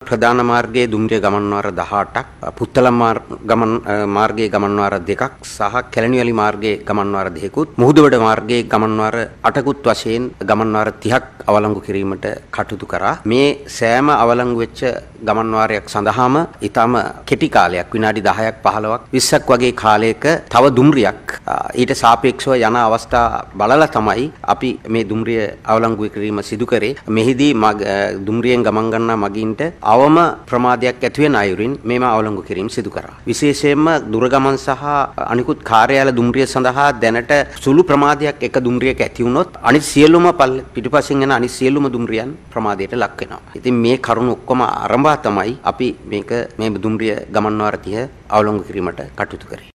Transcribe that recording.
ප්‍රධාන මාර්ගයේ දුම්රිය ගමන් වාර 18ක්, පුත්තලම් මාර්ගයේ ගමන් වාර 2ක් සහ කැලණිවැලි මාර්ගයේ ගමන් වාර 2කුත්, මුහුදුබඩ මාර්ගයේ ගමන් වාර 8කුත් වශයෙන් ගමන් වාර 30ක් අවලංගු කිරීමට කටයුතු කරා. මේ සෑම අවලංගු වෙච්ච ගමන් වාරයක් සඳහාම ඊටම කෙටි කාලයක් විනාඩි 10ක් 15ක් 20ක් වගේ කාලයක තව දුම්රියක් ඊට සාපේක්ෂව යන අවස්ථා බලලා තමයි අපි මේ දුම්රිය අවලංගු කිරීම සිදු කරේ. මෙහිදී දුම්රියෙන් ගමන් ගන්නා මගින්ට අවම ප්‍රමාදයක් ඇති වෙන අයුරින් මේම අවලංගු කිරීම සිදු කරා. විශේෂයෙන්ම දුරගමන් සහ අනිකුත් කාර්යාල දුම්රිය සඳහා දැනට සුළු ප්‍රමාදයක් එක දුම්රියක ඇති වුණොත් අනිත් සියලුම පිටුපසින් යන අනිත් සියලුම දුම්රියන් ප්‍රමාදයට ලක් වෙනවා. ඉතින් මේ කරුණු ඔක්කොම ආරම්භා තමයි අපි මේ දුම්රිය ගමන් වාර 30 අවලංගු කිරීමට කටයුතු කරේ.